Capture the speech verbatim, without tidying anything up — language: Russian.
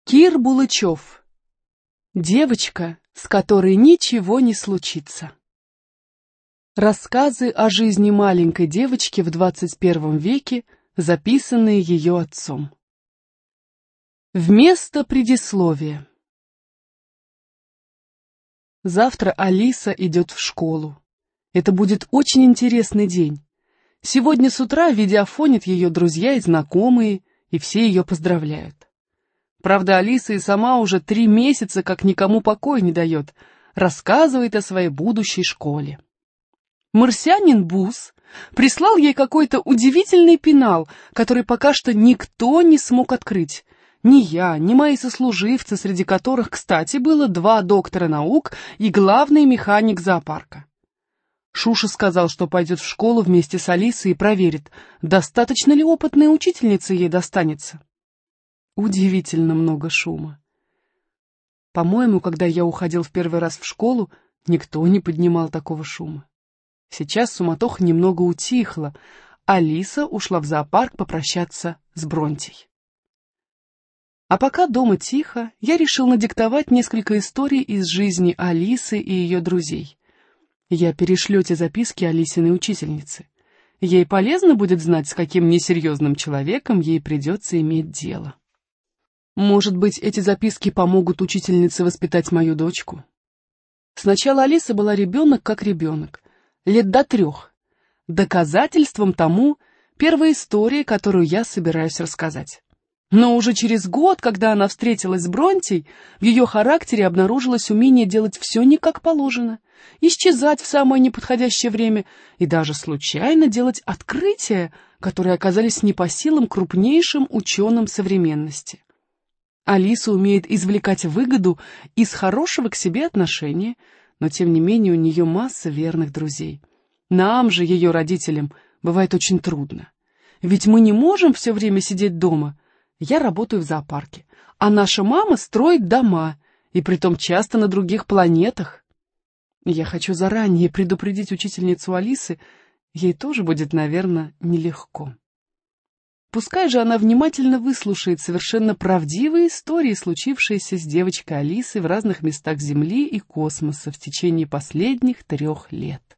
Кир Булычев. Девочка, с которой ничего не случится. Рассказы о жизни маленькой девочки в двадцать первом веке, записанные ее отцом. Вместо предисловия. Завтра Алиса идет в школу. Это будет очень интересный день. Сегодня с утра видеофонят ее друзья и знакомые, и все ее поздравляют. Правда, Алиса и сама уже три месяца как никому покоя не дает, рассказывает о своей будущей школе. Марсианин Бус прислал ей какой-то удивительный пенал, который пока что никто не смог открыть. Ни я, ни мои сослуживцы, среди которых, кстати, было два доктора наук и главный механик зоопарка. Шуша сказал, что пойдет в школу вместе с Алисой и проверит, достаточно ли опытная учительница ей достанется. Удивительно много шума. По-моему, когда я уходил в первый раз в школу, никто не поднимал такого шума. Сейчас суматоха немного утихла. Алиса ушла в зоопарк попрощаться с Бронтей. А пока дома тихо, я решил надиктовать несколько историй из жизни Алисы и ее друзей. Я перешлю эти записки Алисиной учительнице. Ей полезно будет знать, с каким несерьезным человеком ей придется иметь дело. Может быть, эти записки помогут учительнице воспитать мою дочку? Сначала Алиса была ребенок как ребенок, лет до трех. Доказательством тому первая история, которую я собираюсь рассказать. Но уже через год, когда она встретилась с Бронтей, в ее характере обнаружилось умение делать все не как положено, исчезать в самое неподходящее время и даже случайно делать открытия, которые оказались не по силам крупнейшим ученым современности. Алиса умеет извлекать выгоду из хорошего к себе отношения, но тем не менее у нее масса верных друзей. Нам же, ее родителям, бывает очень трудно. Ведь мы не можем все время сидеть дома. Я работаю в зоопарке, а наша мама строит дома, и притом часто на других планетах. Я хочу заранее предупредить учительницу Алисы, ей тоже будет, наверное, нелегко. Пускай же она внимательно выслушает совершенно правдивые истории, случившиеся с девочкой Алисой в разных местах Земли и космоса в течение последних трех лет.